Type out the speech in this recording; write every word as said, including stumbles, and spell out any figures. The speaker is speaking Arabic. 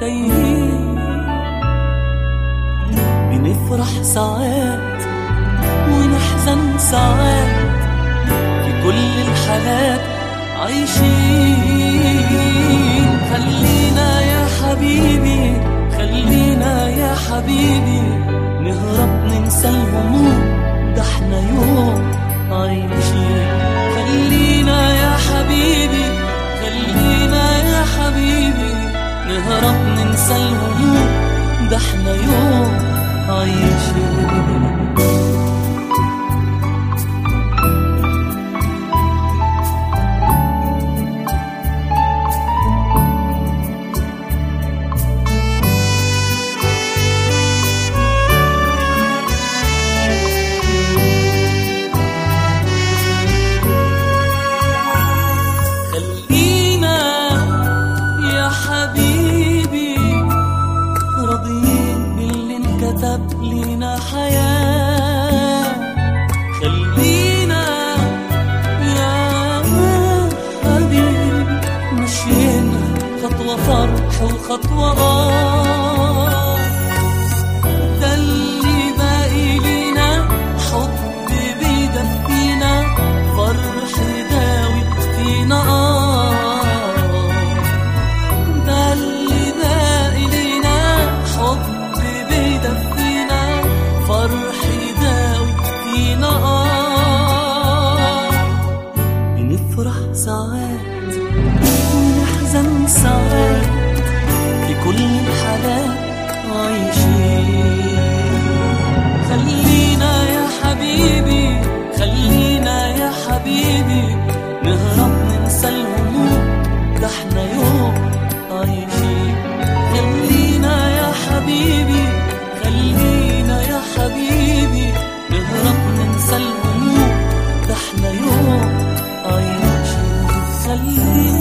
تايهين. بنفرح ساعات ونحزن ساعات، في كل الحالات عايشين. خلينا يا حبيبي، خلينا يا حبيبي نهرب ننسى الهموم، ده احنا يوم عايشين. خلينا يا حبيبي، خلينا يا حبيبي نهرب ننسى الهموم، ده احنا يوم عايشين. كتب لنا حياة، خلينا يا حبيبي مشينا خطوة فرح وخطوة آه. ده اللي باقي لينا حب بيدفينا، فرح داوي فينا آه. ده اللي باقي لينا حب بيدفينا، فرح يداوي فينا آه. بنفرح ساعات ونحزن ساعات، في كل الحالات عايشين. خلينا يا حبيبي، خلينا يا حبيبي نهرب ننسى الهموم، ده احنا يوم عايشين. خلينا يا حبيبي، خلينا يا حبيبي نهرب ننسى الهموم، ده احنا يوم عايشين. خلينا